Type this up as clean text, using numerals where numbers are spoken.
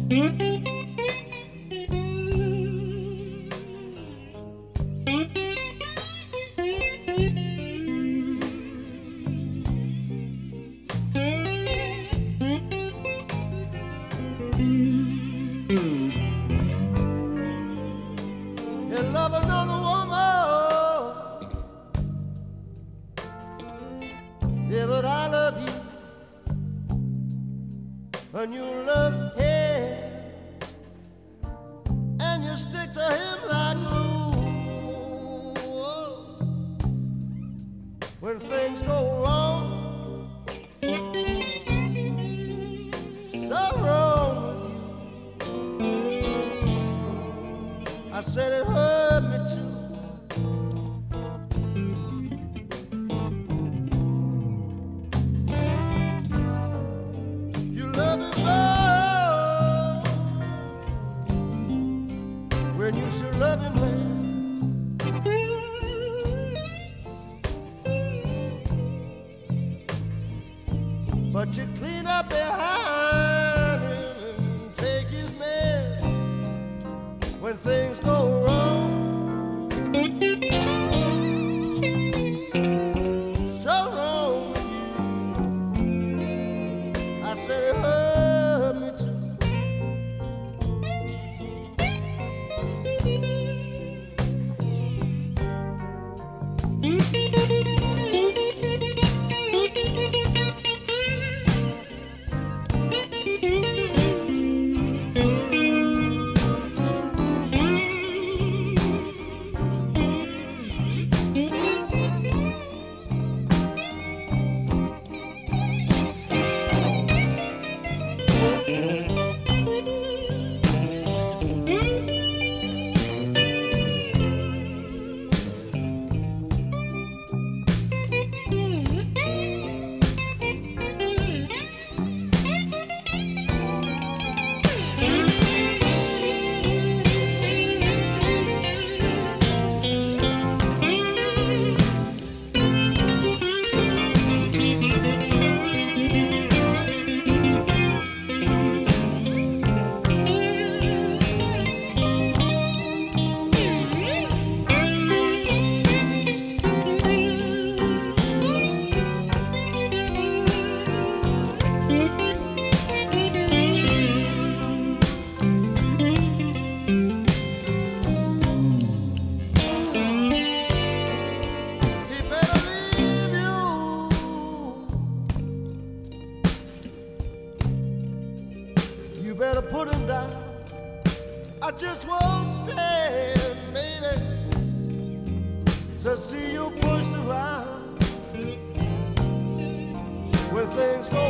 love another woman. Yeah, but I love you, and you love him, and you stick to him like glue. When things go wrong, so wrong with you, I said it hurt me too. You love him more when you should love him less. But you clean up behind him and take his mess when things go wrong. So wrong with you, I said it hurt me too. You better put him down. I just won't stand, baby, to see you pushed around when things go